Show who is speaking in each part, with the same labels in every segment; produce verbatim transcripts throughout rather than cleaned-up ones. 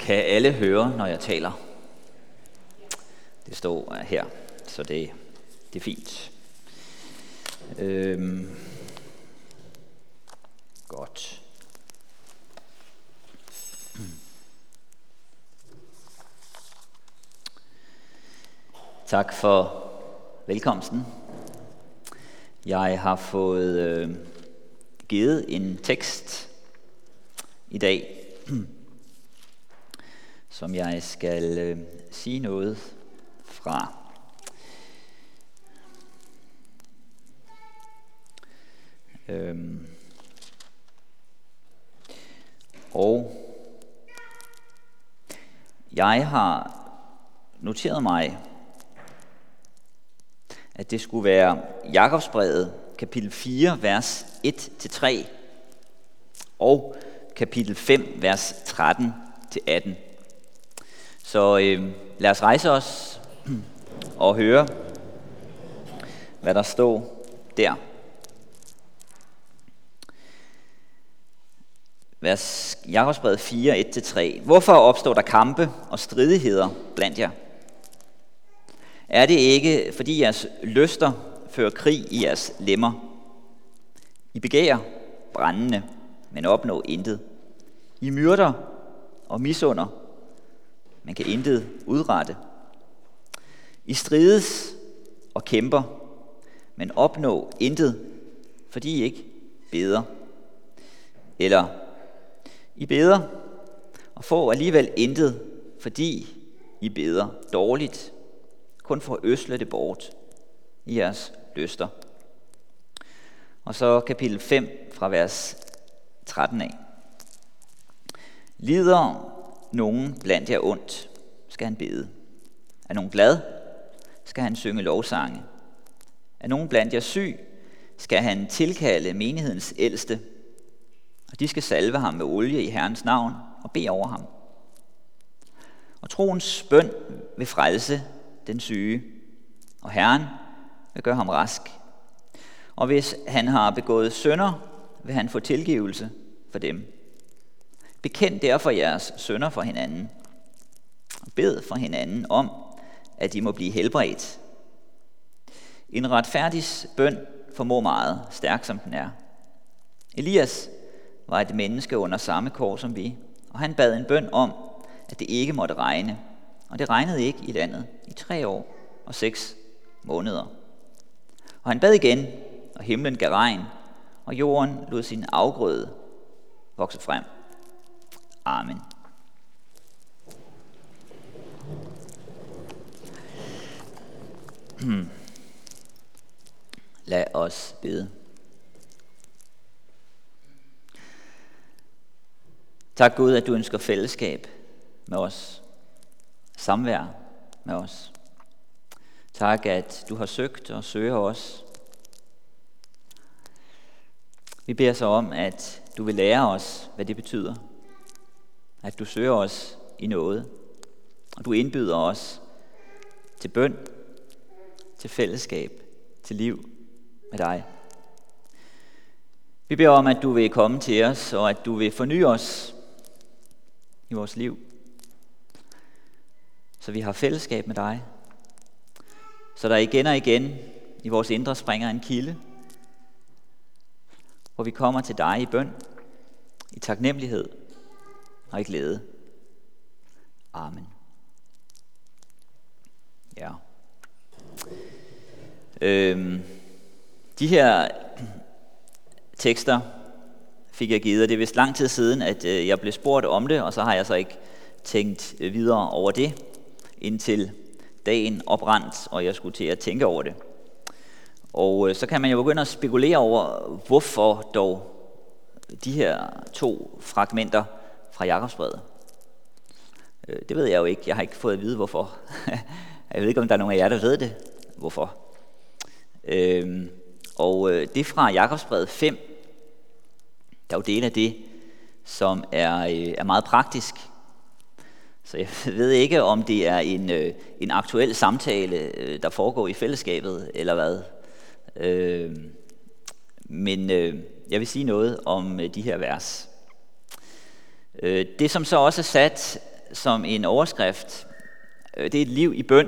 Speaker 1: Kan alle høre, når jeg taler? Det står her, så det, det er fint. Øhm. Godt. Tak for velkomsten. Jeg har fået øh, givet en tekst i dag, som jeg skal øh, sige noget fra. Øhm. Og jeg har noteret mig, at det skulle være Jakobsbrevet, kapitel fire, vers et til tre, og kapitel fem, vers tretten til atten. Så øh, lad os rejse os og høre, hvad der står der. Vers Jakobsbrevet fire, et til tre. Hvorfor opstår der kampe og stridigheder blandt jer? Er det ikke, fordi jeres lyster fører krig i jeres lemmer? I begærer brændende, men opnår intet. I myrder og misunder, men kan intet udrette. I strides og kæmper, men opnår intet, fordi I ikke beder. Eller I beder og får alligevel intet, fordi I beder dårligt, kun for at ødsle det bort i jeres lyster. Og så kapitel fem fra vers tretten af. Lider nogen blandt jer ondt, skal han bede. Er nogen glad, skal han synge lovsange. Er nogen blandt jer syg, skal han tilkalde menighedens ældste, og de skal salve ham med olie i Herrens navn og bede over ham. Og troens bøn vil frelse den syge, og Herren vil gøre ham rask. Og hvis han har begået synder, vil han få tilgivelse for dem. Bekend derfor jeres synder for hinanden, og bed for hinanden om, at de må blive helbredt. En retfærdig bøn formår meget, stærk som den er. Elias var et menneske under samme kår som vi, og han bad en bøn om, at det ikke måtte regne. Og det regnede ikke i landet i tre år og seks måneder. Og han bad igen, og himlen gav regn, og jorden lod sin afgrøde vokse frem. Amen. Lad os bede. Tak Gud, at du ønsker fællesskab med os, samvær med os. Tak, at du har søgt og søger os. Vi beder så om, at du vil lære os, hvad det betyder. At du søger os i noget, og du indbyder os til bøn, til fællesskab, til liv med dig. Vi beder om, at du vil komme til os, og at du vil forny os i vores liv, så vi har fællesskab med dig, så der igen og igen i vores indre springer en kilde, hvor vi kommer til dig i bøn, i taknemmelighed og i glæde. Amen. Ja. Øhm, de her tekster fik jeg givet, og det er vist lang tid siden, at øh, jeg blev spurgt om det, og så har jeg så ikke tænkt videre over det, indtil dagen oprandt, og jeg skulle til at tænke over det. Og øh, så kan man jo begynde at spekulere over, hvorfor dog de her to fragmenter fra Jakobsbrevet. Øh, det ved jeg jo ikke. Jeg har ikke fået at vide, hvorfor. Jeg ved ikke, om der er nogen af jer, der ved det. Hvorfor? Øh, og øh, det fra Jakobsbrevet fem, der er jo del af det, som er, øh, er meget praktisk. Så jeg ved ikke, om det er en, øh, en aktuel samtale, øh, der foregår i fællesskabet, eller hvad. Øh, men øh, jeg vil sige noget om øh, de her vers. Øh, det, som så også er sat som en overskrift, det er et liv i bøn.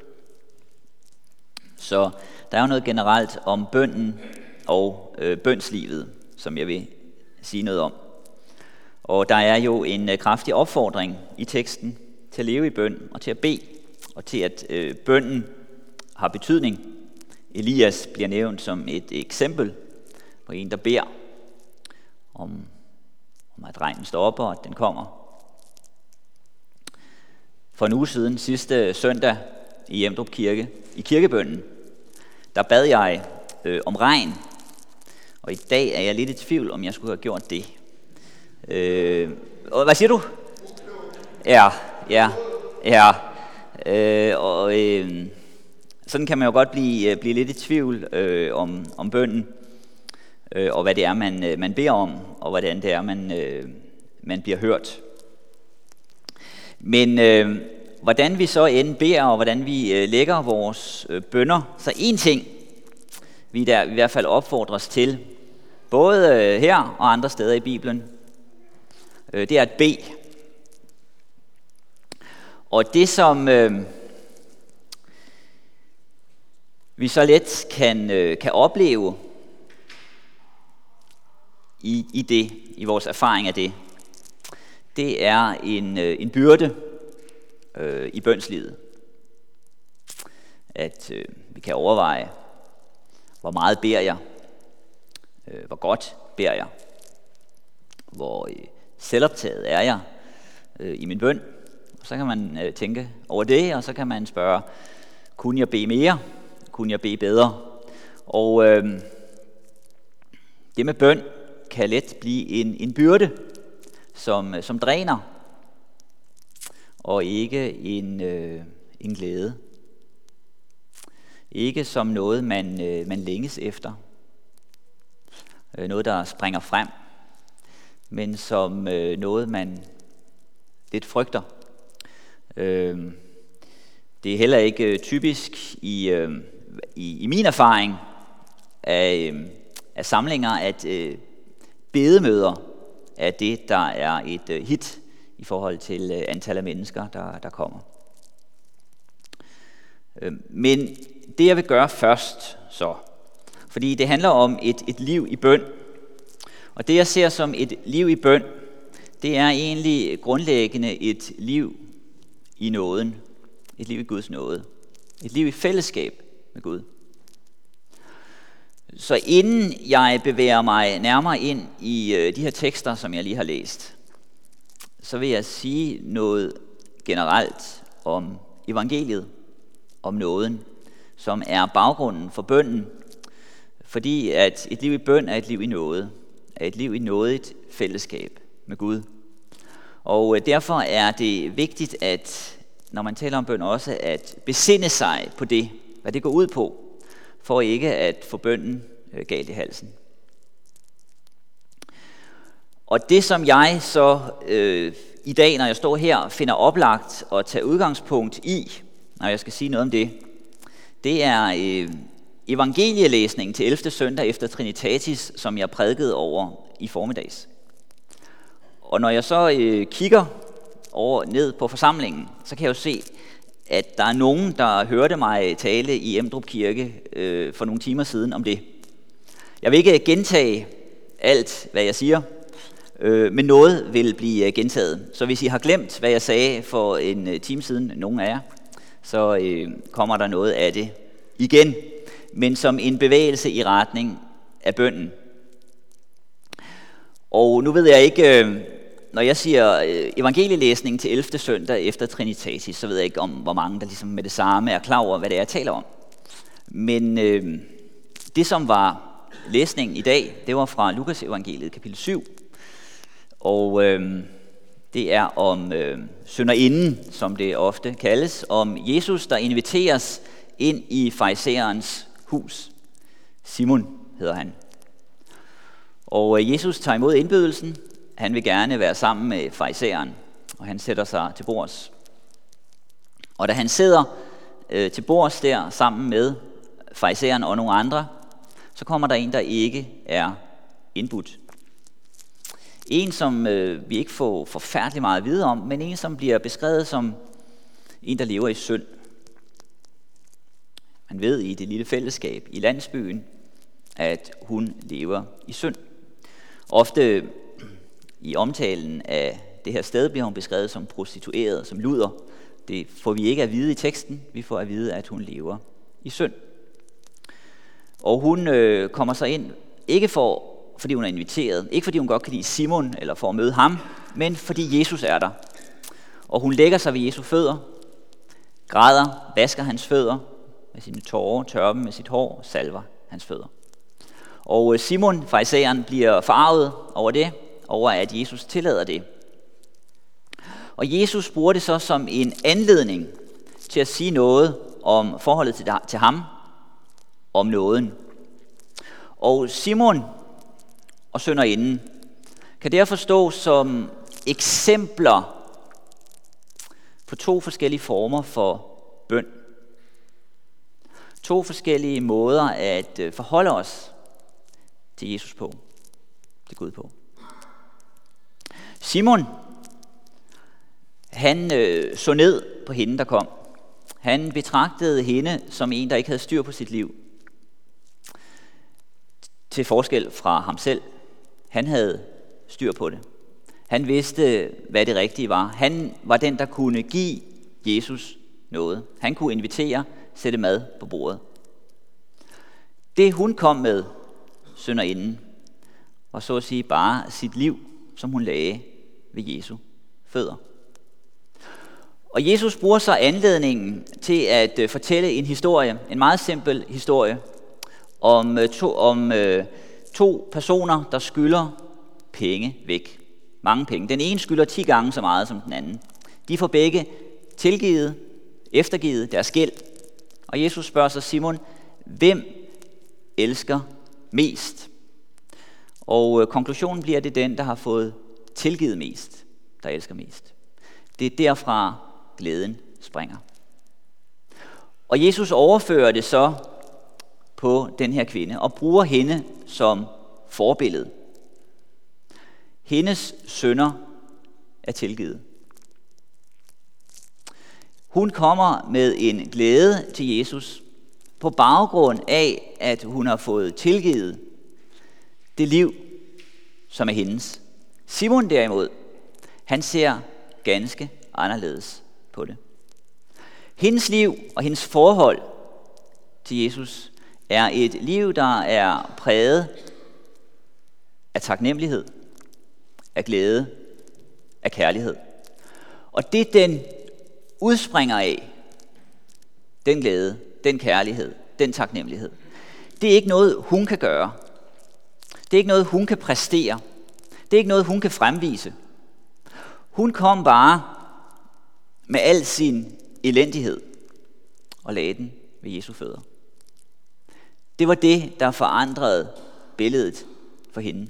Speaker 1: Så der er jo noget generelt om bønnen og øh, bønslivet, som jeg vil sige noget om. Og der er jo en øh, kraftig opfordring i teksten til at leve i bøn og til at bede, og til at øh, bønnen har betydning. Elias bliver nævnt som et eksempel på en, der beder om, om at regnen stopper, og at den kommer. For en uge siden, sidste søndag i Emdrup Kirke, i kirkebønnen, der bad jeg øh, om regn, og i dag er jeg lidt i tvivl, om jeg skulle have gjort det. Øh, hvad siger du? Ja, ja, ja. Øh, og øh, sådan kan man jo godt blive, blive lidt i tvivl øh, om, om bønnen, øh, og hvad det er, man, man beder om, og hvordan det er, man, øh, man bliver hørt. Men øh, hvordan vi så end beder, og hvordan vi øh, lægger vores øh, bønner, så en ting, vi der i hvert fald opfordres til, både øh, her og andre steder i Bibelen, øh, det er at bede. Og det, som øh, vi så let kan, øh, kan opleve i, i det, i vores erfaring af det, det er en, øh, en byrde øh, i bønslivet. At øh, vi kan overveje, hvor meget beder jeg, øh, hvor godt beder jeg, hvor øh, selvoptaget er jeg øh, i min bøn. Og så kan man øh, tænke over det, og så kan man spørge, kunne jeg bede mere? Kunne jeg bede bedre? Og øh, det med bøn kan let blive en, en byrde, som, som dræner, og ikke en, øh, en glæde. Ikke som noget, man, øh, man længes efter, øh, noget, der springer frem, men som øh, noget, man lidt frygter. Øh, det er heller ikke øh, typisk i, øh, i, i min erfaring af, øh, af samlinger, at øh, bedemøder er det, der er et øh, hit i forhold til øh, antal af mennesker, der, der kommer. Øh, men det jeg vil gøre først, så, fordi det handler om et, et liv i bøn, og det jeg ser som et liv i bøn, det er egentlig grundlæggende et liv i nåden, et liv i Guds nåde, et liv i fællesskab med Gud. Så inden jeg bevæger mig nærmere ind i øh, de her tekster, som jeg lige har læst, så vil jeg sige noget generelt om evangeliet, om nåden, som er baggrunden for bønnen, fordi at et liv i bøn er et liv i nåde, er et liv i nådigt fællesskab med Gud. Og øh, derfor er det vigtigt, at når man taler om bøn også, at besinde sig på det, hvad det går ud på, for ikke at få bønnen øh, galt i halsen. Og det, som jeg så øh, i dag, når jeg står her, finder oplagt at tage udgangspunkt i, når jeg skal sige noget om det, det er øh, evangelielæsningen til ellevte søndag efter Trinitatis, som jeg prædikede over i formiddags. Og når jeg så øh, kigger over ned på forsamlingen, så kan jeg jo se, at der er nogen, der hørte mig tale i Emdrup Kirke øh, for nogle timer siden om det. Jeg vil ikke gentage alt, hvad jeg siger, øh, men noget vil blive gentaget. Så hvis I har glemt, hvad jeg sagde for en time siden, nogen af jer, så øh, kommer der noget af det igen, men som en bevægelse i retning af bønnen. Og nu ved jeg ikke, øh, når jeg siger øh, evangelielæsning til ellevte søndag efter Trinitatis, så ved jeg ikke om, hvor mange der ligesom med det samme er klar over, hvad det er, jeg taler om. Men øh, det, som var læsningen i dag, det var fra Lukas evangeliet, kapitel syv. Og øh, det er om øh, synderinden, som det ofte kaldes, om Jesus, der inviteres ind i farisæerens hus. Simon hedder han. Og øh, Jesus tager imod indbydelsen. Han vil gerne være sammen med farisæeren, og han sætter sig til bords. Og da han sidder øh, til bords der sammen med farisæeren og nogle andre, så kommer der en, der ikke er indbudt. En, som øh, vi ikke får forfærdelig meget at vide om, men en, som bliver beskrevet som en, der lever i synd. Man ved i det lille fællesskab i landsbyen, at hun lever i synd. Ofte i omtalen af det her sted bliver hun beskrevet som prostitueret, som luder. Det får vi ikke at vide i teksten. Vi får at vide, at hun lever i synd. Og hun øh, kommer så ind, ikke for, fordi hun er inviteret, ikke fordi hun godt kan lide Simon, eller for at møde ham, men fordi Jesus er der. Og hun lægger sig ved Jesu fødder, græder, vasker hans fødder med sine tårer, tørrer dem med sit hår, salver hans fødder. Og Simon, farisæeren, bliver forarvet over det, over at Jesus tillader det. Og Jesus bruger det så som en anledning til at sige noget om forholdet til, til ham, om nåden. Og Simon og synderinden kan derfor stå som eksempler på to forskellige former for bøn. To forskellige måder at forholde os til Jesus på, til Gud på. Simon, han øh, så ned på hende, der kom. Han betragtede hende som en, der ikke havde styr på sit liv. Til forskel fra ham selv. Han havde styr på det. Han vidste, hvad det rigtige var. Han var den, der kunne give Jesus noget. Han kunne invitere, sætte mad på bordet. Det hun kom med, synderinden, var så at sige bare sit liv, som hun lagde ved Jesu fødder. Og Jesus bruger så anledningen til at fortælle en historie, en meget simpel historie, om to, om, øh, to personer, der skylder penge væk. Mange penge. Den ene skylder ti gange så meget som den anden. De får begge tilgivet, eftergivet deres gæld. Og Jesus spørger så Simon, hvem elsker mest? Og øh, konklusionen bliver, det den, der har fået tilgivet mest, der elsker mest. Det er derfra glæden springer. Og Jesus overfører det så på den her kvinde og bruger hende som forbillede. Hendes synder er tilgivet. Hun kommer med en glæde til Jesus på baggrund af, at hun har fået tilgivet det liv, som er hendes. Simon derimod, han ser ganske anderledes på det. Hendes liv og hendes forhold til Jesus er et liv, der er præget af taknemmelighed, af glæde, af kærlighed. Og det, den udspringer af, den glæde, den kærlighed, den taknemmelighed, det er ikke noget, hun kan gøre. Det er ikke noget, hun kan præstere. Det er ikke noget, hun kan fremvise. Hun kom bare med al sin elendighed og lagde den ved Jesu fødder. Det var det, der forandrede billedet for hende.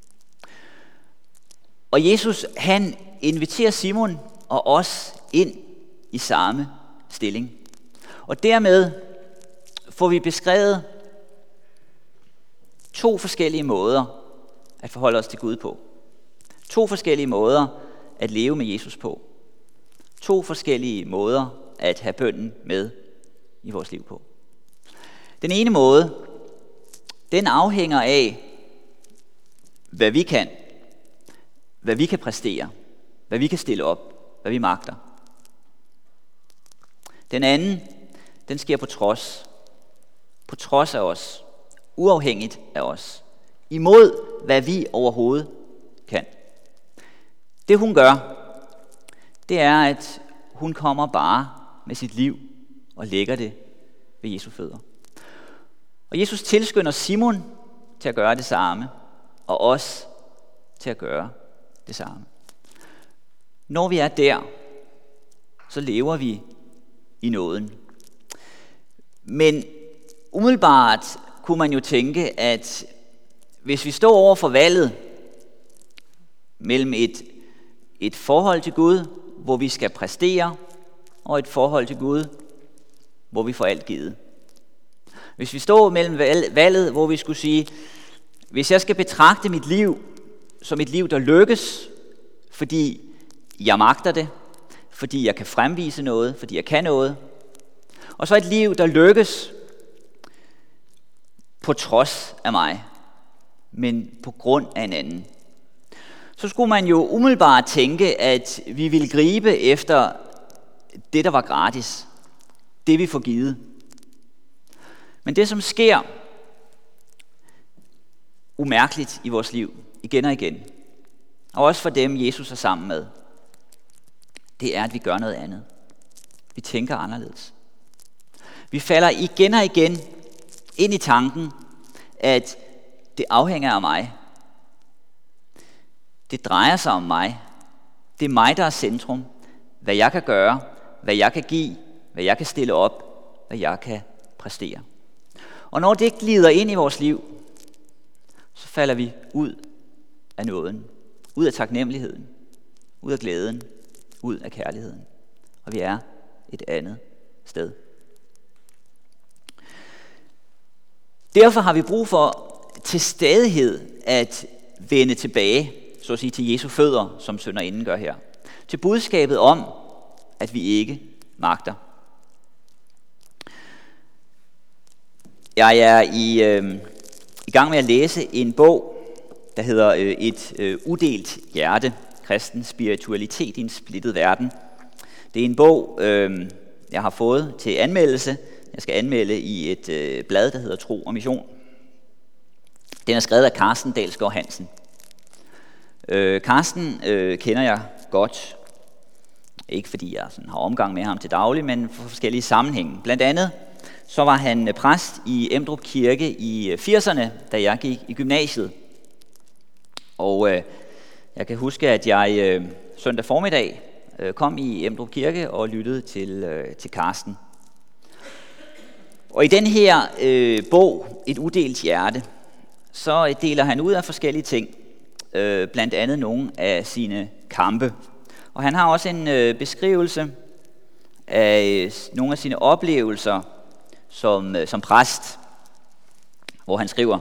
Speaker 1: Og Jesus, han inviterer Simon og os ind i samme stilling. Og dermed får vi beskrevet to forskellige måder at forholde os til Gud på. To forskellige måder at leve med Jesus på. To forskellige måder at have bønnen med i vores liv på. Den ene måde, den afhænger af, hvad vi kan, hvad vi kan præstere, hvad vi kan stille op, hvad vi magter. Den anden, den sker på trods, på trods af os, uafhængigt af os, imod hvad vi overhovedet kan. Det hun gør, det er, at hun kommer bare med sit liv og lægger det ved Jesu fødder. Og Jesus tilskynder Simon til at gøre det samme, og os til at gøre det samme. Når vi er der, så lever vi i nåden. Men umiddelbart kunne man jo tænke, at hvis vi står over for valget mellem et, et forhold til Gud, hvor vi skal præstere, og et forhold til Gud, hvor vi får alt givet. Hvis vi står mellem valget, hvor vi skulle sige, hvis jeg skal betragte mit liv som et liv, der lykkes, fordi jeg magter det, fordi jeg kan fremvise noget, fordi jeg kan noget. Og så et liv, der lykkes på trods af mig, men på grund af en anden. Så skulle man jo umiddelbart tænke, at vi ville gribe efter det, der var gratis. Det, vi får givet. Men det, som sker umærkeligt i vores liv, igen og igen, og også for dem, Jesus er sammen med, det er, at vi gør noget andet. Vi tænker anderledes. Vi falder igen og igen ind i tanken, at det afhænger af mig. Det drejer sig om mig. Det er mig, der er centrum. Hvad jeg kan gøre, hvad jeg kan give, hvad jeg kan stille op, hvad jeg kan præstere. Og når det glider ind i vores liv, så falder vi ud af nåden, ud af taknemmeligheden, ud af glæden, ud af kærligheden. Og vi er et andet sted. Derfor har vi brug for til stadighed at vende tilbage, så at sige, til Jesu fødder, som synderinden gør her. Til budskabet om, at vi ikke magter. Jeg er i, øh, i gang med at læse en bog, der hedder øh, Et øh, udelt hjerte, kristen spiritualitet i en splittet verden. Det er en bog, øh, jeg har fået til anmeldelse. Jeg skal anmelde i et øh, blad, der hedder Tro og Mission. Den er skrevet af Carsten Dalsgaard Hansen. Øh, Carsten øh, kender jeg godt. Ikke fordi jeg sådan har omgang med ham til daglig, men for forskellige sammenhænge. Blandt andet så var han præst i Emdrup Kirke i firserne, da jeg gik i gymnasiet. Og øh, jeg kan huske, at jeg øh, søndag formiddag øh, kom i Emdrup Kirke og lyttede til, øh, til Carsten. Og i den her øh, bog, Et udelt hjerte, så deler han ud af forskellige ting, øh, blandt andet nogle af sine kampe. Og han har også en øh, beskrivelse af øh, nogle af sine oplevelser som, øh, som præst, hvor han skriver: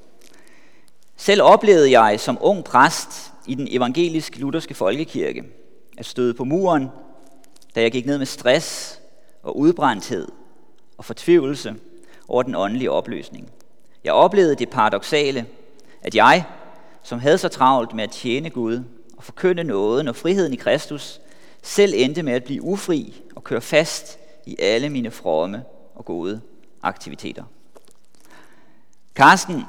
Speaker 1: Selv oplevede jeg som ung præst i den evangelisk-lutherske folkekirke at støde på muren, da jeg gik ned med stress og udbrændthed og fortvivlelse over den åndelige opløsning. Jeg oplevede det paradoksale, at jeg, som havde så travlt med at tjene Gud og forkynde nåden og friheden i Kristus, selv endte med at blive ufri og køre fast i alle mine fromme og gode aktiviteter. Carsten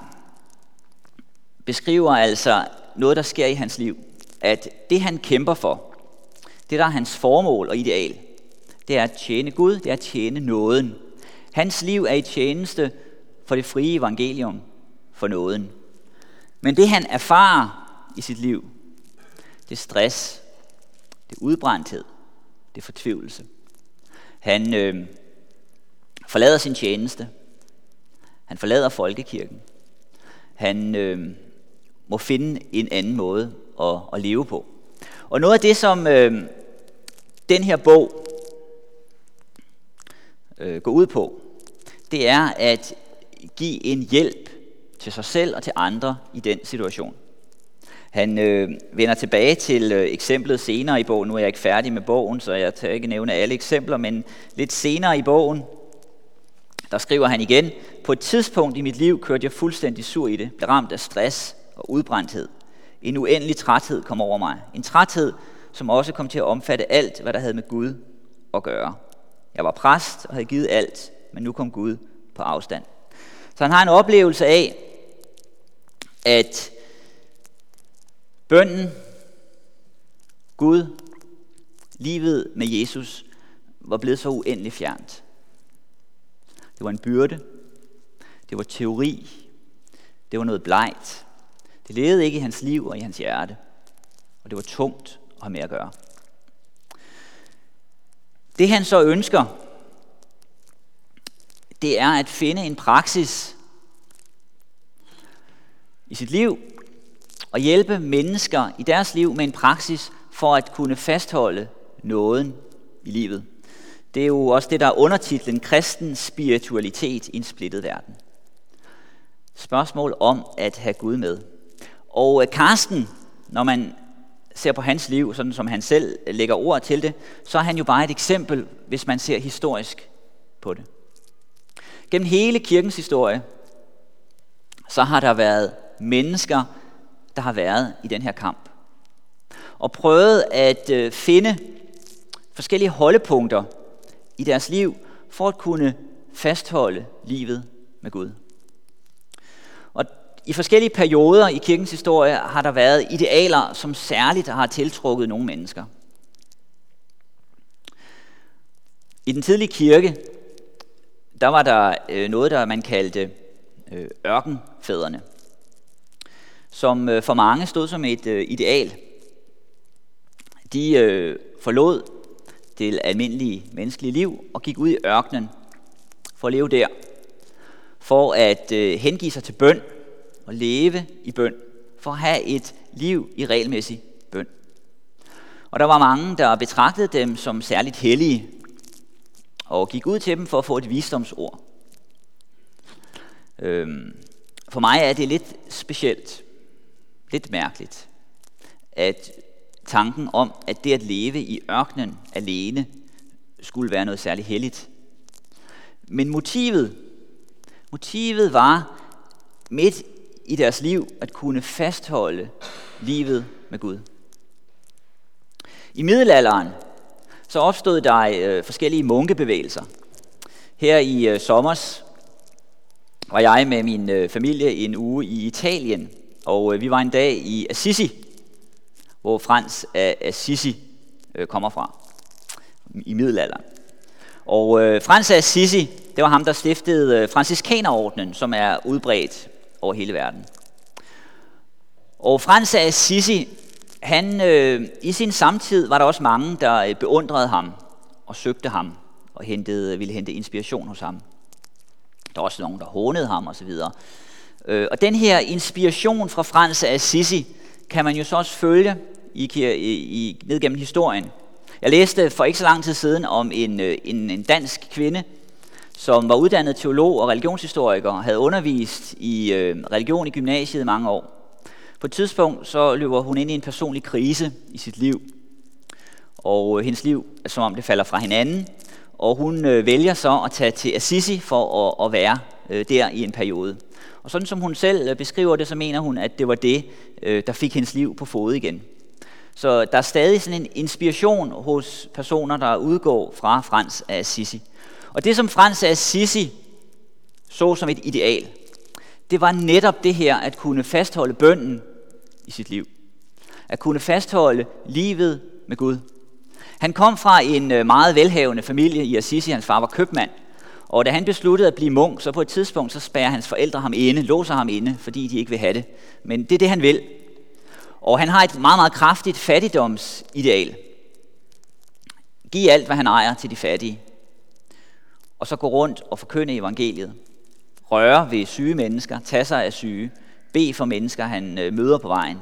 Speaker 1: beskriver altså noget, der sker i hans liv, at det han kæmper for, det der er hans formål og ideal, det er at tjene Gud, det er at tjene nåden. Hans liv er i tjeneste for det frie evangelium, for nåden. Men det han erfarer i sit liv, det er stress, det er udbrændthed, det er fortvivlelse. Han øh, forlader sin tjeneste, han forlader folkekirken, han øh, må finde en anden måde at, at leve på. Og noget af det, som øh, den her bog øh, går ud på, det er at give en hjælp til sig selv og til andre i den situation. Han øh, vender tilbage til øh, eksemplet senere i bogen. Nu er jeg ikke færdig med bogen, så jeg tager ikke nævne alle eksempler, men lidt senere i bogen, der skriver han igen: På et tidspunkt i mit liv kørte jeg fuldstændig sur i det, blev ramt af stress og udbrændthed. En uendelig træthed kom over mig. En træthed, som også kom til at omfatte alt, hvad der havde med Gud at gøre. Jeg var præst og havde givet alt, men nu kom Gud på afstand. Så han har en oplevelse af, at bønnen, Gud, livet med Jesus, var blevet så uendelig fjernt. Det var en byrde, det var teori, det var noget blegt. Det levede ikke i hans liv og i hans hjerte, og det var tungt at have med at gøre. Det han så ønsker, det er at finde en praksis i sit liv og hjælpe mennesker i deres liv med en praksis for at kunne fastholde nåden i livet. Det er jo også det, der er undertitlen Kristen spiritualitet i en splittet verden. Spørgsmål om at have Gud med. Og Carsten når man ser på hans liv, sådan som han selv lægger ord til det, så er han jo bare et eksempel, hvis man ser historisk på det. Gennem hele kirkens historie, så har der været mennesker, der har været i den her kamp, og prøvet at øh, finde forskellige holdepunkter i deres liv, for at kunne fastholde livet med Gud. Og i forskellige perioder i kirkens historie har der været idealer, som særligt har tiltrukket nogle mennesker. I den tidlige kirke, der var der øh, noget, der man kaldte øh, ørkenfædrene, som øh, for mange stod som et øh, ideal. De øh, forlod det almindelige menneskelige liv og gik ud i ørkenen for at leve der, for at øh, hengive sig til bøn og leve i bøn, for at have et liv i regelmæssig bøn. Og der var mange, der betragtede dem som særligt hellige, og gik ud til dem for at få et visdomsord. Øhm, for mig er det lidt specielt, lidt mærkeligt, at tanken om, at det at leve i ørkenen alene skulle være noget særligt helligt. Men motivet, motivet var midt i deres liv at kunne fastholde livet med Gud. I middelalderen så opstod der øh, forskellige munkebevægelser. Her i øh, sommers var jeg med min øh, familie en uge i Italien, og øh, vi var en dag i Assisi, hvor Frans af Assisi øh, kommer fra, i middelalderen. Og øh, Frans af Assisi, det var ham, der stiftede øh, Franciskanerordenen, som er udbredt over hele verden. Og Frans af Assisi, han, øh, i sin samtid var der også mange, der øh, beundrede ham og søgte ham og hentede, ville hente inspiration hos ham. Der var også nogen, der hånede ham osv. Øh, og den her inspiration fra Frans af Assisi kan man jo så også følge i, i, i, ned gennem historien. Jeg læste for ikke så lang tid siden om en, en, en dansk kvinde, som var uddannet teolog og religionshistoriker, og havde undervist i øh, religion i gymnasiet i mange år. På et tidspunkt så løber hun ind i en personlig krise i sit liv, og øh, hendes liv er som om det falder fra hinanden, og hun øh, vælger så at tage til Assisi for at, at være øh, der i en periode. Og sådan som hun selv beskriver det, så mener hun, at det var det, øh, der fik hendes liv på fode igen. Så der er stadig sådan en inspiration hos personer, der udgår fra Frans af Assisi. Og det, som Frans af Assisi så som et ideal, det var netop det her, at kunne fastholde bønnen i sit liv. At kunne fastholde livet med Gud. Han kom fra en meget velhavende familie i Assisi. Hans far var købmand. Og da han besluttede at blive munk, så på et tidspunkt, så spærrer hans forældre ham inde, låser ham inde, fordi de ikke vil have det. Men det er det, han vil. Og han har et meget, meget kraftigt fattigdomsideal. Giv alt, hvad han ejer, til de fattige. Og så gå rundt og forkynde evangeliet. Røre ved syge mennesker, tage sig af syge, bede for mennesker, han øh, møder på vejen.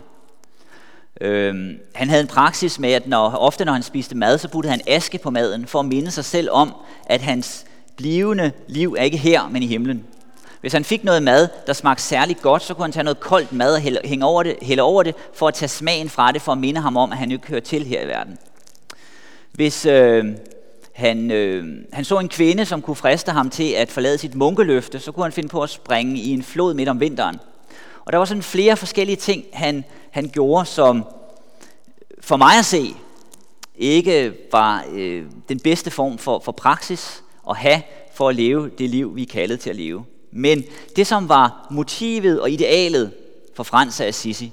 Speaker 1: Øhm, han havde en praksis med, at når, ofte når han spiste mad, så puttede han aske på maden, for at minde sig selv om, at hans blivende liv er ikke her, men i himlen. Hvis han fik noget mad, der smagte særligt godt, så kunne han tage noget koldt mad og hælde, hænge over det, hælde over det, for at tage smagen fra det, for at minde ham om, at han ikke hører til her i verden. Hvis øh, han, øh, han så en kvinde, som kunne friste ham til at forlade sit munkeløfte, så kunne han finde på at springe i en flod midt om vinteren. Og der var sådan flere forskellige ting, han, han gjorde, som for mig at se ikke var øh, den bedste form for, for praksis at have for at leve det liv, vi er kaldet til at leve. Men det, som var motivet og idealet for Frans af Assisi,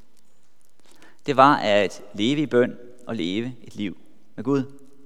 Speaker 1: det var at leve i bøn og leve et liv med Gud.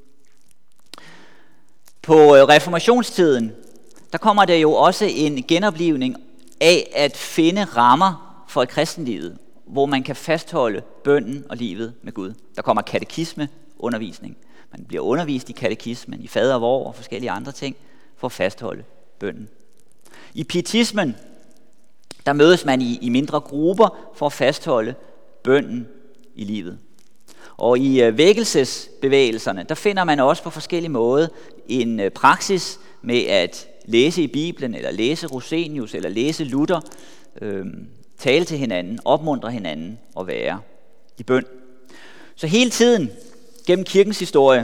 Speaker 1: På reformationstiden, der kommer der jo også en genoplivning af at finde rammer for et kristenlivet, hvor man kan fastholde bønnen og livet med Gud. Der kommer katekisme, undervisning. Man bliver undervist i katekismen, i fader vor og forskellige andre ting, for at fastholde bønnen. I pietismen, der mødes man i, i mindre grupper for at fastholde bønnen i livet. Og i uh, vækkelsesbevægelserne, der finder man også på forskellige måder en uh, praksis med at læse i Bibelen, eller læse Rosenius, eller læse Luther, øh, tale til hinanden, opmuntre hinanden og være i bøn. Så hele tiden gennem kirkens historie,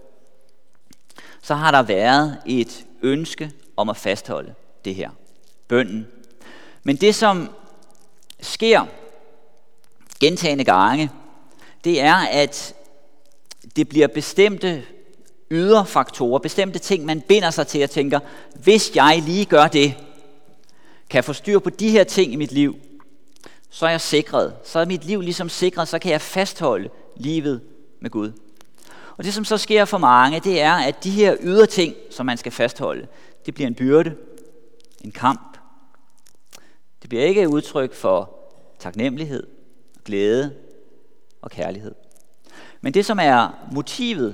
Speaker 1: så har der været et ønske om at fastholde det her, bønnen. Men det, som sker gentagne gange, det er, at det bliver bestemte ydre faktorer, bestemte ting, man binder sig til og tænker, hvis jeg lige gør det, kan jeg få styr på de her ting i mit liv, så er jeg sikret. Så er mit liv ligesom sikret, så kan jeg fastholde livet med Gud. Og det, som så sker for mange, det er, at de her ydre ting, som man skal fastholde, det bliver en byrde, en kamp. Det bliver ikke udtryk for taknemmelighed, glæde og kærlighed. Men det, som er motivet,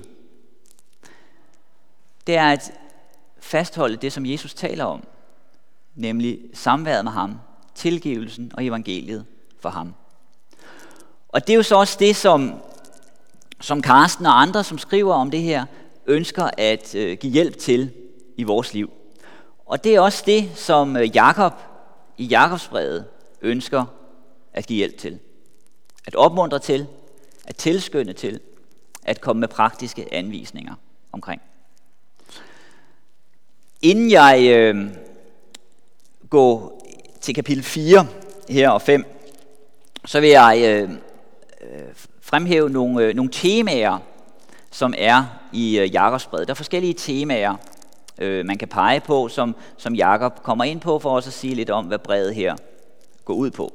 Speaker 1: det er at fastholde det, som Jesus taler om, nemlig samværet med ham, tilgivelsen og evangeliet for ham. Og det er jo så også det, som, som Karsten og andre, som skriver om det her, ønsker at øh, give hjælp til i vores liv. Og det er også det, som Jakob i Jakobsbrevet ønsker at give hjælp til. At opmuntre til, at tilskynde til, at komme med praktiske anvisninger omkring. Inden jeg øh, går til kapitel fire her og fem, så vil jeg øh, fremhæve nogle, øh, nogle temaer, som er i øh, Jakobsbrevet. Der er forskellige temaer, øh, man kan pege på, som, som Jakob kommer ind på, for også at sige lidt om, hvad brevet her går ud på.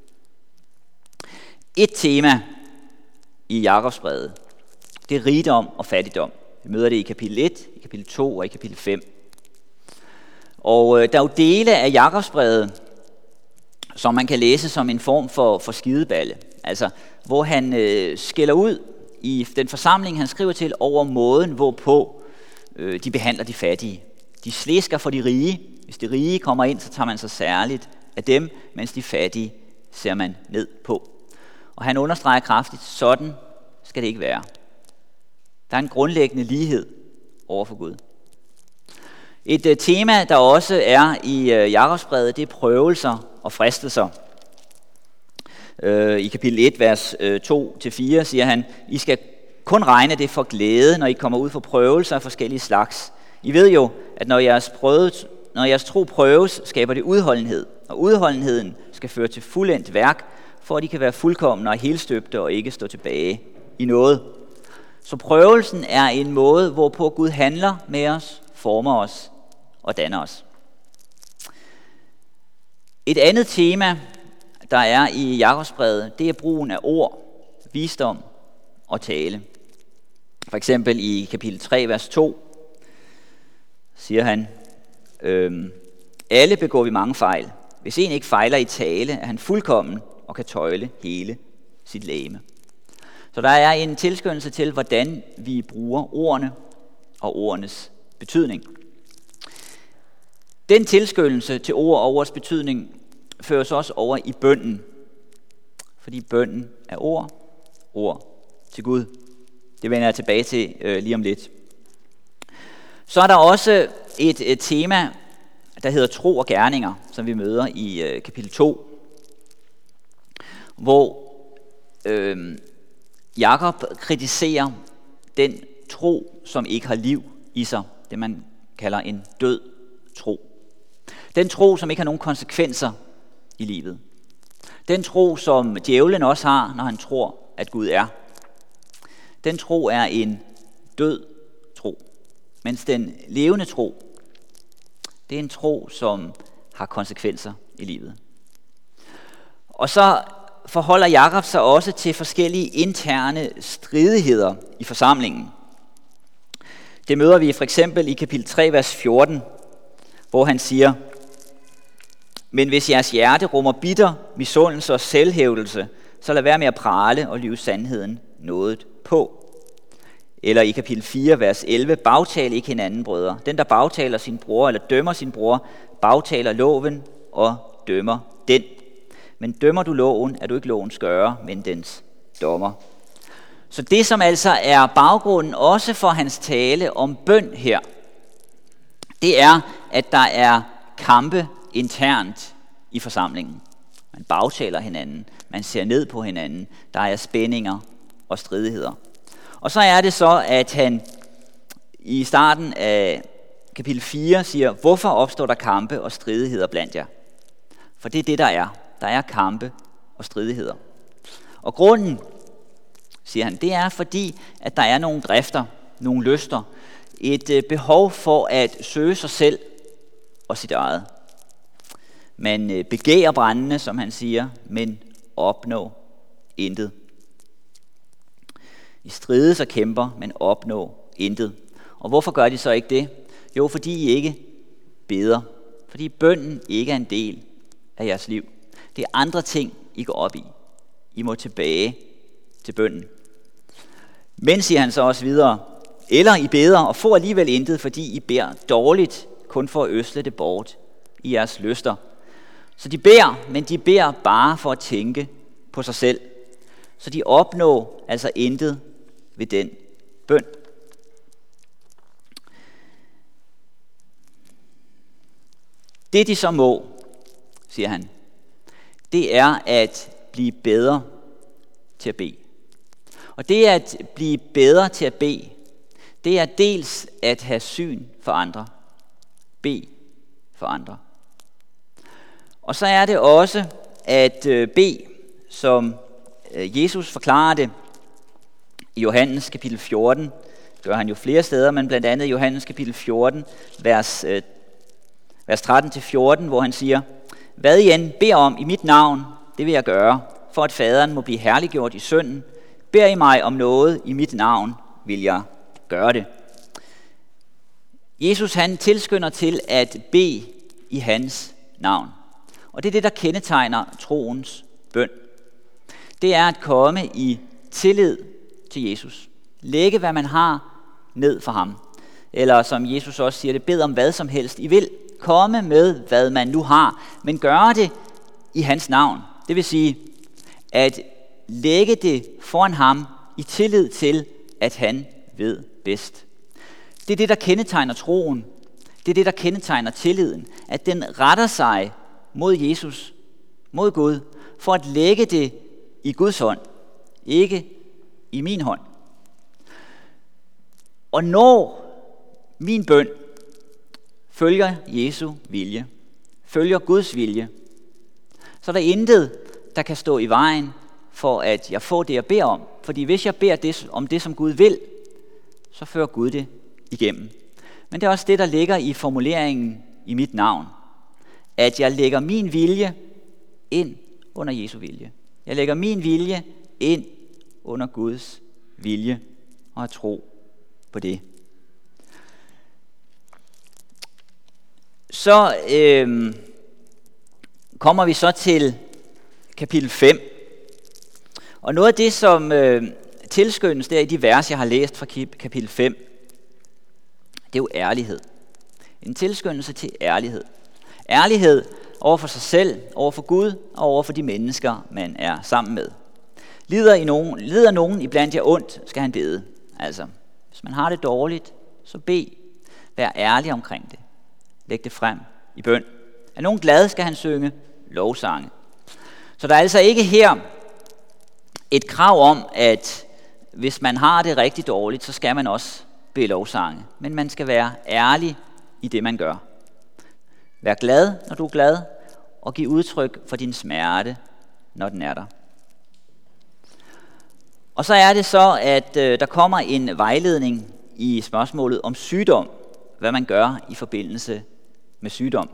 Speaker 1: Et tema i Jakobsbrevet, det er rigdom og fattigdom. Vi møder det i kapitel et, i kapitel to og i kapitel fem. Og øh, der er jo dele af Jakobsbrevet, som man kan læse som en form for, for skideballe. Altså, hvor han øh, skælder ud i den forsamling, han skriver til, over måden, hvorpå øh, de behandler de fattige. De slisker for de rige. Hvis de rige kommer ind, så tager man sig særligt af dem, mens de fattige ser man ned på. Og han understreger kraftigt, sådan skal det ikke være. Der er en grundlæggende lighed over for Gud. Et uh, tema, der også er i uh, Jakobsbrevet, det er prøvelser og fristelser. Uh, I kapitel et, vers uh, to til fire, siger han, I skal kun regne det for glæde, når I kommer ud for prøvelser af forskellige slags. I ved jo, at når jeres, prøvet, når jeres tro prøves, skaber det udholdenhed. Og udholdenheden skal føre til fuldendt værk, for at de kan være fuldkomne og helstøbte og ikke stå tilbage i noget. Så prøvelsen er en måde, hvorpå Gud handler med os, former os og danner os. Et andet tema, der er i Jakobsbrevet, det er brugen af ord, visdom og tale. For eksempel i kapitel tre, vers to, siger han, øhm, alle begår vi mange fejl. Hvis en ikke fejler i tale, er han fuldkommen og kan tøjle hele sit legeme. Så der er en tilskyndelse til, hvordan vi bruger ordene og ordenes betydning. Den tilskyndelse til ord og ords betydning føres også over i bønnen. Fordi bønnen er ord, ord til Gud. Det vender jeg tilbage til øh, lige om lidt. Så er der også et, et tema, der hedder tro og gerninger, som vi møder i øh, kapitel to. Hvor øh, Jakob kritiserer den tro, som ikke har liv i sig. Det man kalder en død tro. Den tro, som ikke har nogen konsekvenser i livet. Den tro, som djævlen også har, når han tror, at Gud er. Den tro er en død tro. Mens den levende tro, det er en tro, som har konsekvenser i livet. Og så forholder Jakob sig også til forskellige interne stridigheder i forsamlingen. Det møder vi for eksempel i kapitel tre, vers fjorten, hvor han siger, men hvis jeres hjerte rummer bitter, misundelse og selvhævdelse, så lad være med at prale og lyve sandheden noget på. Eller i kapitel fire, vers elleve, bagtale ikke hinanden, brødre. Den, der bagtaler sin bror eller dømmer sin bror, bagtaler loven og dømmer den. Men dømmer du loven, er du ikke lovens gører, men dens dommer. Så det, som altså er baggrunden også for hans tale om bøn her, det er, at der er kampe internt i forsamlingen. Man bagtaler hinanden, man ser ned på hinanden, der er spændinger og stridigheder. Og så er det så, at han i starten af kapitel fire siger, hvorfor opstår der kampe og stridigheder blandt jer? For det er det, der er. Der er kampe og stridigheder. Og grunden, siger han, det er fordi, at der er nogle drifter, nogle lyster, et behov for at søge sig selv og sit eget. Man begærer brændende, som han siger, men opnå intet. I strides og kæmper, men opnå intet. Og hvorfor gør de så ikke det? Jo, fordi I ikke beder. Fordi bønnen ikke er en del af jeres liv. Det er andre ting, I går op i. I må tilbage til bønnen. Men, siger han så også videre, eller I beder og får alligevel intet, fordi I beder dårligt, kun for at øsle det bort i jeres lyster. Så de beder, men de beder bare for at tænke på sig selv. Så de opnår altså intet ved den bøn. Det de så må, siger han, det er at blive bedre til at bede. Og det at blive bedre til at bede, det er dels at have syn for andre. Bede for andre. Og så er det også at bede, som Jesus forklarer det i Johannes kapitel fjorten. Det gør han jo flere steder, men blandt andet i Johannes kapitel fjorten, vers, vers tretten til fjorten, hvor han siger, hvad I end beder om i mit navn, det vil jeg gøre, for at faderen må blive herliggjort i sønnen. Beder I mig om noget i mit navn, vil jeg gøre det. Jesus han tilskynder til at bede i hans navn. Og det er det, der kendetegner troens bøn. Det er at komme i tillid til Jesus. Lægge, hvad man har, ned for ham. Eller som Jesus også siger det, bed om hvad som helst I vil. Komme med, hvad man nu har, men gøre det i hans navn. Det vil sige, at lægge det foran ham i tillid til, at han ved bedst. Det er det, der kendetegner troen. Det er det, der kendetegner tilliden. At den retter sig mod Jesus, mod Gud, for at lægge det i Guds hånd, ikke i min hånd. Og når min bøn følger Jesu vilje, følger Guds vilje, så er der intet, der kan stå i vejen for, at jeg får det, jeg beder om. Fordi hvis jeg beder det, om det, som Gud vil, så fører Gud det igennem. Men det er også det, der ligger i formuleringen i mit navn. At jeg lægger min vilje ind under Jesu vilje. Jeg lægger min vilje ind under Guds vilje og har tro på det. Så øh, kommer vi så til kapitel fem. Og noget af det, som øh, tilskyndes der i de vers, jeg har læst fra kapitel fem, det er jo ærlighed. En tilskyndelse til ærlighed. Ærlighed over for sig selv, over for Gud og over for de mennesker, man er sammen med. Lider, i nogen, lider nogen iblandt jer ondt, skal han bede. Altså, hvis man har det dårligt, så bed. Vær ærlig omkring det. Læg det frem i bøn. Er nogen glad, skal han synge lovsange. Så der er altså ikke her et krav om, at hvis man har det rigtig dårligt, så skal man også bede lovsange. Men man skal være ærlig i det, man gør. Vær glad, når du er glad, og giv udtryk for din smerte, når den er der. Og så er det så, at øh, der kommer en vejledning i spørgsmålet om sygdom, hvad man gør i forbindelse med sygdom.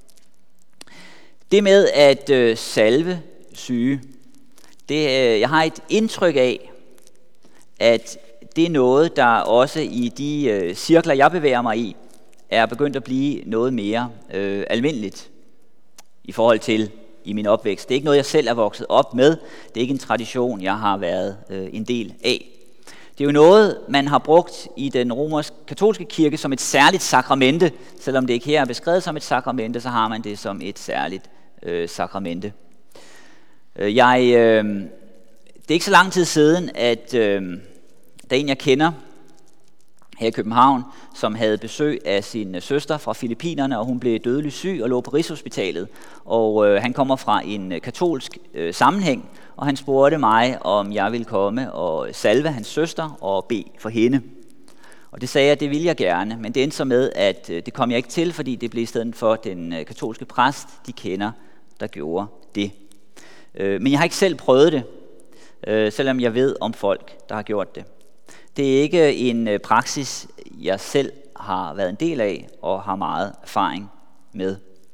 Speaker 1: Det med at øh, salve syge, det, øh, jeg har et indtryk af, at det er noget, der også i de øh, cirkler, jeg bevæger mig i, er begyndt at blive noget mere øh, almindeligt i forhold til i min opvækst. Det er ikke noget, jeg selv er vokset op med. Det er ikke en tradition, jeg har været øh, en del af. Det er jo noget, man har brugt i den romersk-katolske kirke som et særligt sakramente. Selvom det ikke her er beskrevet som et sakramente, så har man det som et særligt øh, sakramente. Jeg, øh, det er ikke så lang tid siden, at øh, der er en, jeg kender, her i København, som havde besøg af sin søster fra Filippinerne, og hun blev dødelig syg og lå på Rigshospitalet. Og øh, han kommer fra en katolsk øh, sammenhæng, og han spurgte mig, om jeg ville komme og salve hans søster og bede for hende. Og det sagde jeg, det ville jeg gerne, men det endte så med, at øh, det kom jeg ikke til, fordi det blev i stedet for den øh, katolske præst, de kender, der gjorde det. Øh, men jeg har ikke selv prøvet det, øh, selvom jeg ved om folk, der har gjort det. Det er ikke en øh, praksis, jeg selv har været en del af og har meget erfaring med.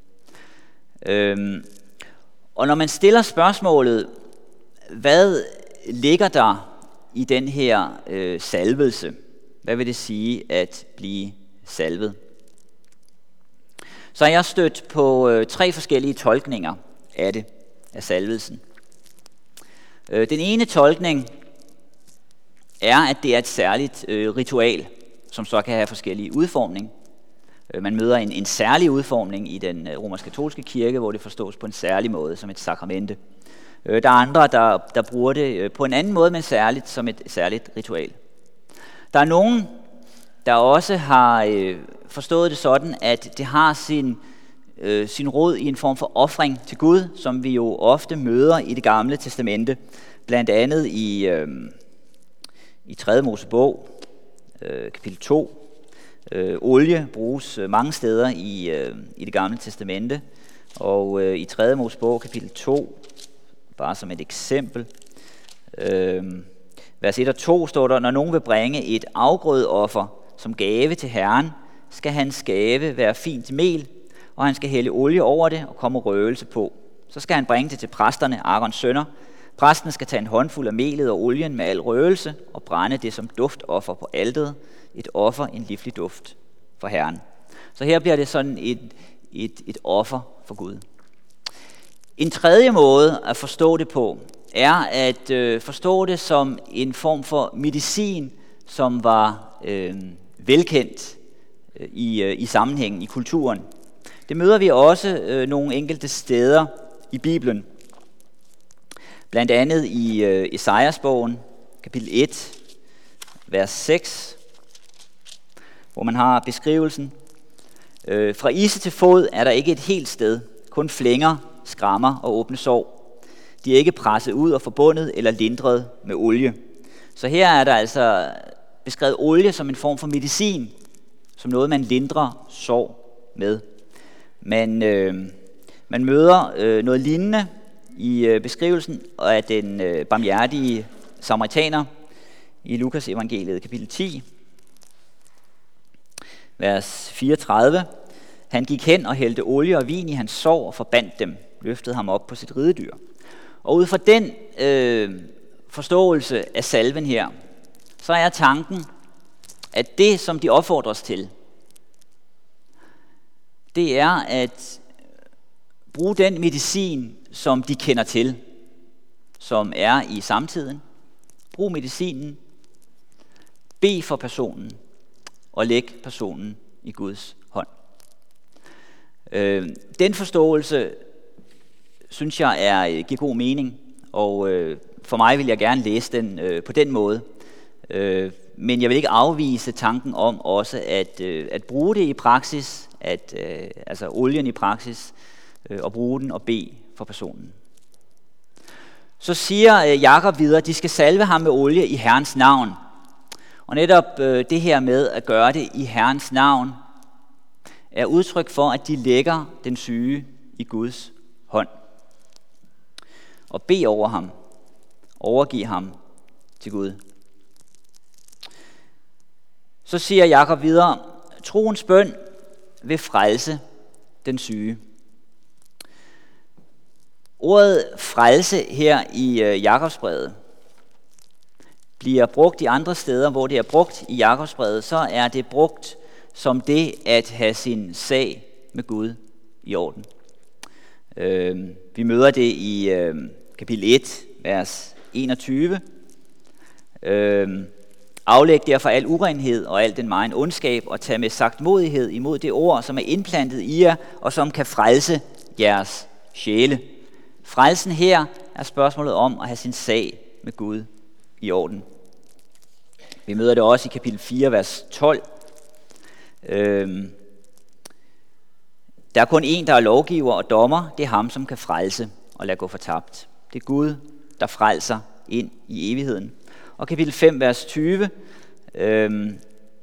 Speaker 1: Øhm, og når man stiller spørgsmålet, hvad ligger der i den her øh, salvelse? Hvad vil det sige at blive salvet? Så har jeg stødt på øh, tre forskellige tolkninger af det, af salvelsen. Øh, den ene tolkning er, at det er et særligt øh, ritual, som så kan have forskellige udformning. Øh, man møder en, en særlig udformning i den øh, romersk-katolske kirke, hvor det forstås på en særlig måde, som et sakramente. Øh, der er andre, der, der bruger det øh, på en anden måde, men særligt som et særligt ritual. Der er nogen, der også har øh, forstået det sådan, at det har sin, øh, sin rod i en form for ofring til Gud, som vi jo ofte møder i Det Gamle Testamente, blandt andet i... Øh, I tredje Mosebog, øh, kapitel to. Øh, olie bruges øh, mange steder i, øh, i Det Gamle Testamente. Og øh, i tredje Mosebog, kapitel to, bare som et eksempel, øh, vers et og to står der, når nogen vil bringe et afgrødeoffer som gave til Herren, skal hans gave være fint mel, og han skal hælde olie over det og komme røgelse på. Så skal han bringe det til præsterne, Aarons sønner. Præsten skal tage en håndfuld af melet og olien med al røgelse og brænde det som duftoffer på alteret, et offer, en livlig duft for Herren. Så her bliver det sådan et, et, et offer for Gud. En tredje måde at forstå det på, er at øh, forstå det som en form for medicin, som var øh, velkendt øh, i, øh, i sammenhængen, i kulturen. Det møder vi også øh, nogle enkelte steder i Bibelen. Blandt andet i øh, Esajas-bogen, kapitel et, vers seks, hvor man har beskrivelsen. Øh, fra ise til fod er der ikke et helt sted, kun flænger, skrammer og åbne sår. De er ikke presset ud og forbundet eller lindret med olie. Så her er der altså beskrevet olie som en form for medicin, som noget man lindrer sår med. Man, øh, man møder øh, noget lignende i øh, beskrivelsen af den øh, barmhjertige samaritaner i Lukas evangeliet kapitel ti, vers fireogtredive. Han gik hen og hældte olie og vin i hans sår og forbandt dem, løftede ham op på sit ridedyr. Og ud fra den øh, forståelse af salven her, så er tanken, at det, som de opfordres til, det er at bruge den medicin, som de kender til, som er i samtiden. Brug medicinen, bed for personen, og læg personen i Guds hånd. Øh, den forståelse, synes jeg, er, giver god mening, og øh, for mig vil jeg gerne læse den øh, på den måde. Øh, men jeg vil ikke afvise tanken om også at, øh, at bruge det i praksis, at, øh, altså olien i praksis, øh, og bruge den og bede for personen. Så siger øh, Jakob videre, at de skal salve ham med olie i Herrens navn. Og netop øh, det her med at gøre det i Herrens navn, er udtryk for, at de lægger den syge i Guds hånd. Og bed over ham, overgiv ham til Gud. Så siger Jakob videre, troens bøn vil frelse den syge. Ordet frelse her i øh, Jakobsbrevet bliver brugt i andre steder, hvor det er brugt i Jakobsbrevet, så er det brugt som det at have sin sag med Gud i orden. Øh, vi møder det i øh, kapitel et, vers enogtyve. Øh, Aflæg derfor al urenhed og al den megen ondskab, og tag med sagtmodighed imod det ord, som er indplantet i jer, og som kan frelse jeres sjæle. Frelsen her er spørgsmålet om at have sin sag med Gud i orden. Vi møder det også i kapitel fire, vers tolv. Øhm, der er kun en, der er lovgiver og dommer. Det er ham, som kan frelse og lade gå fortabt. Det er Gud, der frelser ind i evigheden. Og kapitel fem, vers tyve, øhm,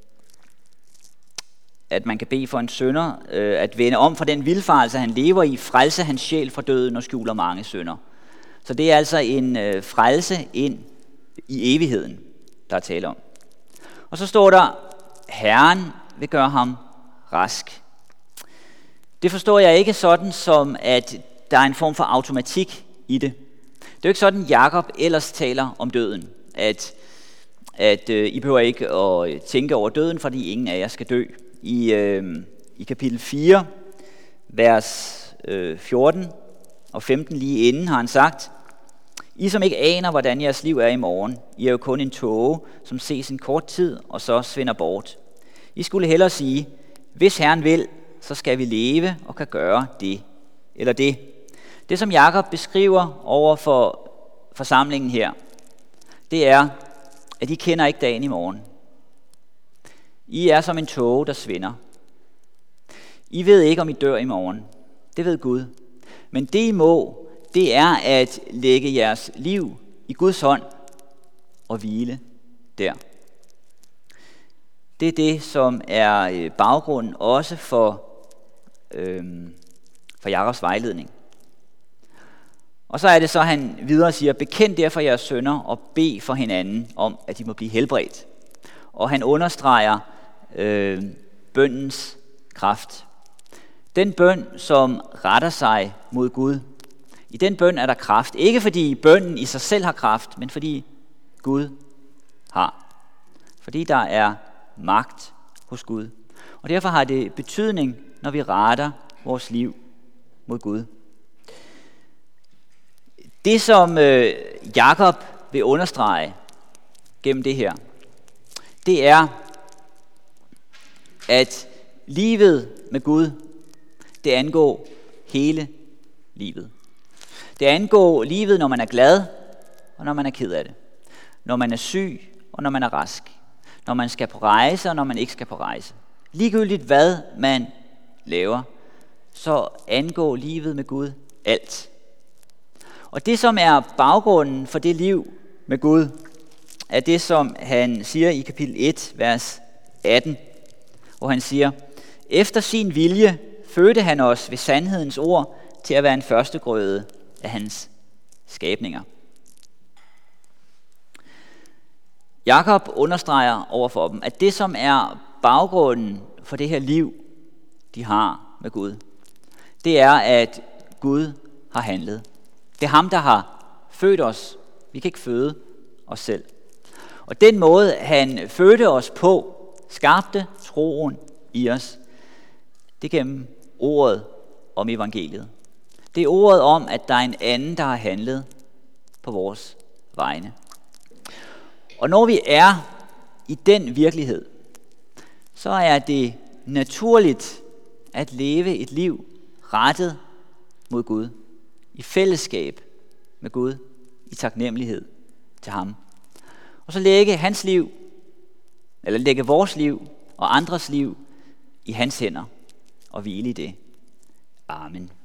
Speaker 1: at man kan bede for en synder, øh, at vende om fra den vildfarelse, han lever i, frelse hans sjæl fra døden og skjuler mange synder. Så det er altså en øh, frelse ind i evigheden, der er tale om. Og så står der, Herren vil gøre ham rask. Det forstår jeg ikke sådan, som at der er en form for automatik i det. Det er jo ikke sådan, Jakob ellers taler om døden, at, at øh, I behøver ikke at tænke over døden, fordi ingen af jer skal dø. I, øh, i kapitel fire, vers øh, fjorten og femten lige inden har han sagt, I som ikke aner, hvordan jeres liv er i morgen, I er jo kun en tåge, som ses en kort tid og så svinder bort. I skulle hellere sige, hvis Herren vil, så skal vi leve og kan gøre det eller det. Det som Jakob beskriver over for forsamlingen her, det er, at I kender ikke dagen i morgen. I er som en tåge, der svinder. I ved ikke, om I dør i morgen. Det ved Gud. Men det I må, det er at lægge jeres liv i Guds hånd og hvile der. Det er det, som er baggrunden også for, øhm, for Jakobs vejledning. Og så er det så, han videre siger, bekend derfor jeres synder og bed for hinanden om, at de må blive helbredt. Og han understreger øh, bønnens kraft. Den bøn, som retter sig mod Gud. I den bøn er der kraft. Ikke fordi bønnen i sig selv har kraft, men fordi Gud har. Fordi der er magt hos Gud. Og derfor har det betydning, når vi retter vores liv mod Gud. Det, som øh, Jakob vil understrege gennem det her, det er, at livet med Gud, det angår hele livet. Det angår livet, når man er glad, og når man er ked af det. Når man er syg, og når man er rask. Når man skal på rejse, og når man ikke skal på rejse. Ligegyldigt hvad man laver, så angår livet med Gud alt. Og det, som er baggrunden for det liv med Gud, er det, som han siger i kapitel et, vers atten, hvor han siger, efter sin vilje fødte han os ved sandhedens ord til at være en førstegrøde af hans skabninger. Jakob understreger overfor dem, at det, som er baggrunden for det her liv, de har med Gud, det er, at Gud har handlet. Det er ham, der har født os. Vi kan ikke føde os selv. Og den måde, han fødte os på, skabte troen i os, det er gennem ordet om evangeliet. Det er ordet om, at der er en anden, der har handlet på vores vegne. Og når vi er i den virkelighed, så er det naturligt at leve et liv rettet mod Gud, i fællesskab med Gud, i taknemmelighed til ham. Og så lægge hans liv, eller lægge vores liv og andres liv i hans hænder og hvile i det. Amen.